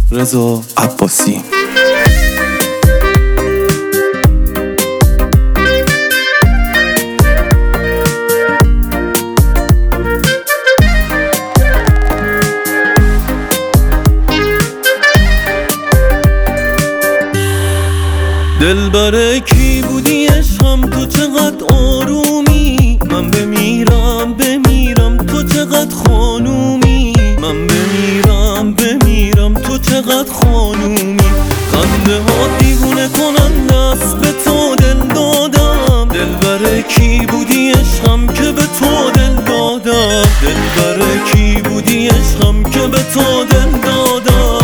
رضا عباسی. دلبر کی بودی عشقم، تو چقدر آرومی، من بمیرم تو چقدر خانومی، من بمیرم تو چقدر خانومی. خنده ها دیوونه کننده است، به تو دل دادم. دلبر کی بودی عشقم که به تو دل دادم، دلبر کی بودی عشقم که به تو دل دادم.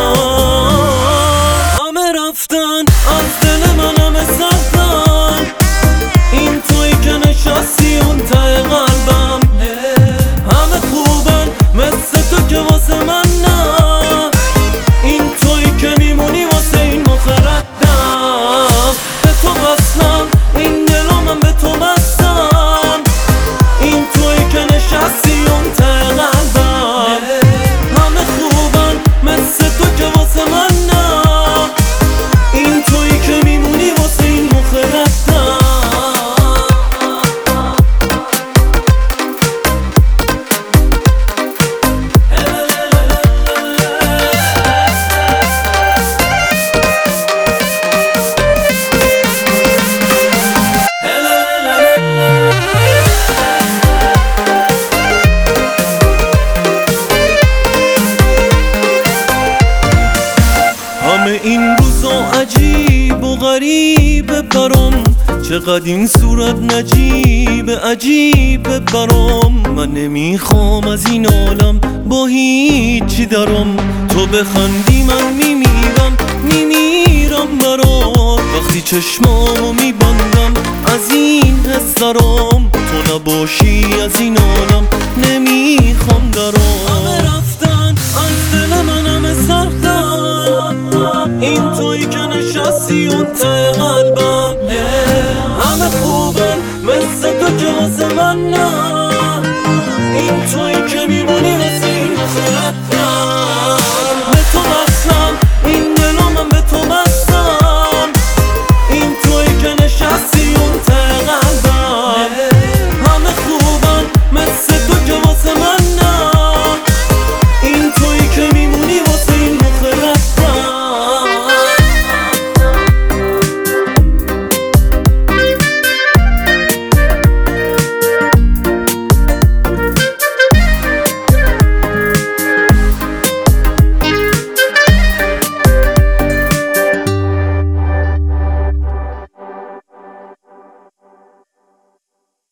همه رفتن از دل من، همه سختن، این تویی که نشستی اون ته قلبم. همه خوبن مثل تو که واسه من نه، این تویی که میمونی واسه این مخردم. به تو بستم این دلو، من به تو بستم، این تویی که نشستی اون ته قلبم. همه خوبن مثل تو که واسه من نه، این تویی که میمونی واسه این مخردم. همه این روزا عجیب و غریبه برام، چقدر این صورت نجیب عجیبه برام. من نمیخوام از این عالم با هیچی درام، تو بخندی من میمیرم برات. وقتی چشمامو میبندم از این حس درام، تو نباشی از این عالم نمیخوام درام. همه رفتن از دل من، همه سختن، این تویی که نشستی اون ته